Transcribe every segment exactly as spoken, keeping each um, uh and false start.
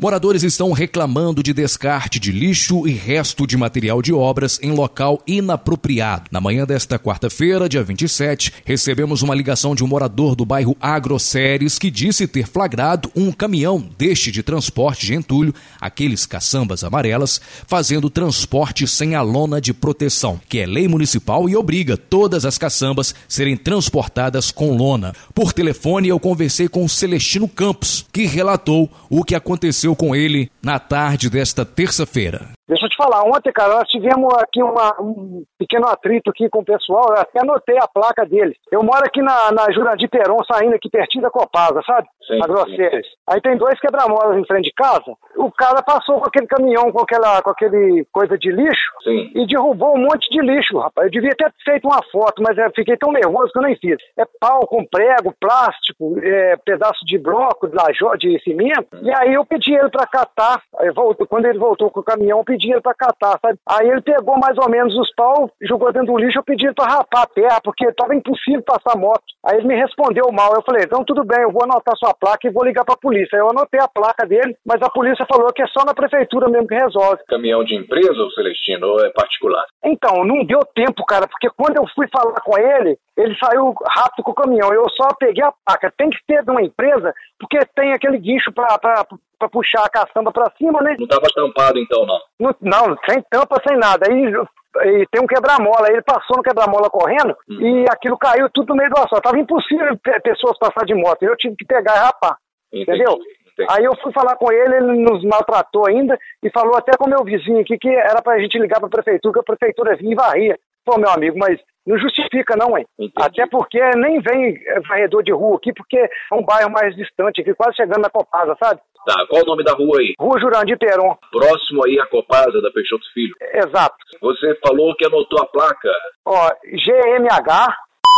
Moradores estão reclamando de descarte de lixo e resto de material de obras em local inapropriado. Na manhã desta quarta-feira, dia vinte e sete, recebemos uma ligação de um morador do bairro Agroceres que disse ter flagrado um caminhão deste de transporte de entulho, aqueles caçambas amarelas, fazendo transporte sem a lona de proteção, que é lei municipal e obriga todas as caçambas serem transportadas com lona. Por telefone, eu conversei com o Celestino Campos, que relatou o que aconteceu com ele na tarde desta terça-feira. Deixa eu te falar, ontem, cara, nós tivemos aqui uma, um pequeno atrito aqui com o pessoal, eu até anotei a placa dele. Eu moro aqui na, na Jurandir Peron, saindo aqui pertinho da Copasa, sabe? Sim, Agroceres. Aí tem dois quebra-molas em frente de casa, o cara passou com aquele caminhão, com aquela com aquele coisa de lixo, Sim. E derrubou um monte de lixo, rapaz. Eu devia ter feito uma foto, mas eu fiquei tão nervoso que eu nem fiz. É pau com prego, plástico, é, pedaço de bloco, de cimento, e aí eu pedi ele pra catar. Aí voltou, quando ele voltou com o caminhão, eu pedi ele pra catar, sabe? Aí ele pegou mais ou menos os pau, jogou dentro do lixo, eu pedi ele pra rapar a terra, porque tava impossível passar moto. Aí ele me respondeu mal, eu falei, então tudo bem, eu vou anotar sua placa e vou ligar pra polícia. Aí eu anotei a placa dele, mas a polícia falou que é só na prefeitura mesmo que resolve. Caminhão de empresa, ou Celestino, ou é particular? Então, não deu tempo, cara, porque quando eu fui falar com ele, ele saiu rápido com o caminhão, eu só peguei a placa. Tem que ser de uma empresa, porque tem aquele guincho pra, pra, pra puxar a caçamba pra cima, né? Não tava tampado então, não? Não, não sem tampa, sem nada. Aí e tem um quebra-mola, ele passou no quebra-mola correndo, hum. E aquilo caiu tudo no meio do asfalto. Tava impossível pessoas passar de moto, eu tive que pegar e rapar, entendi, entendeu? Entendi. Aí eu fui falar com ele, ele nos maltratou ainda e falou até com o meu vizinho aqui que era pra gente ligar pra prefeitura, que a prefeitura vinha e varria. Pô, meu amigo, mas não justifica não, hein? Entendi. Até porque nem vem varredor de rua aqui, porque é um bairro mais distante aqui, quase chegando na Copasa, sabe? Tá, qual o nome da rua aí? Rua Jurandir Peron. Próximo aí à Copasa da Peixoto Filho. Exato. Você falou que anotou a placa. Ó, G M H,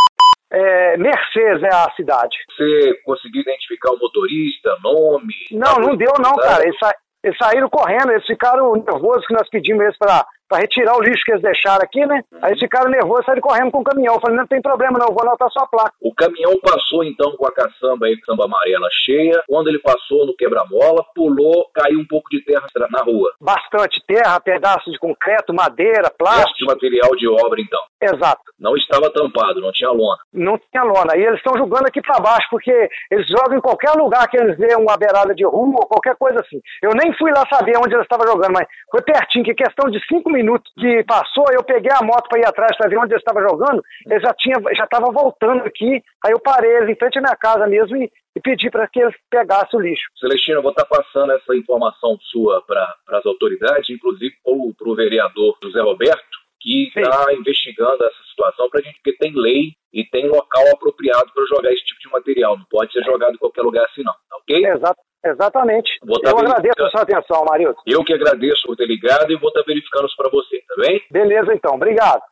é, Mercedes é a cidade. Você conseguiu identificar o motorista, nome? Não, não deu não, cara. Eles, sa eles saíram correndo, eles ficaram nervosos que nós pedimos eles pra... para retirar o lixo que eles deixaram aqui, né? Uhum. Aí eles ficaram nervosos e saíram correndo com o caminhão. Eu falei, não tem problema não, eu vou anotar sua placa. O caminhão passou então com a caçamba aí, caçamba amarela cheia. Quando ele passou no quebra-mola, pulou, caiu um pouco de terra na rua. Bastante terra, pedaços de concreto, madeira, plástico. Resto de material de obra então. Exato. Não estava tampado, não tinha lona. Não tinha lona. E eles estão jogando aqui para baixo, porque eles jogam em qualquer lugar que eles veem uma beirada de rua ou qualquer coisa assim. Eu nem fui lá saber onde eles estavam jogando, mas foi pertinho, que questão de cinco minutos que passou, eu peguei a moto para ir atrás para ver onde eles estavam jogando, eles já tinha, já estavam voltando aqui, aí eu parei eles em frente à minha casa mesmo e, e pedi para que eles pegassem o lixo. Celestino, eu vou estar passando essa informação sua para as autoridades, inclusive para o vereador José Roberto, que está investigando essa situação para a gente, porque tem lei e tem local apropriado para jogar esse tipo de material, não pode ser jogado em qualquer lugar assim não, tá ok? Exato. Exatamente. Eu agradeço a sua atenção, Marildo. Eu que agradeço por ter ligado e vou estar verificando isso para você, tá bem? Beleza, então. Obrigado.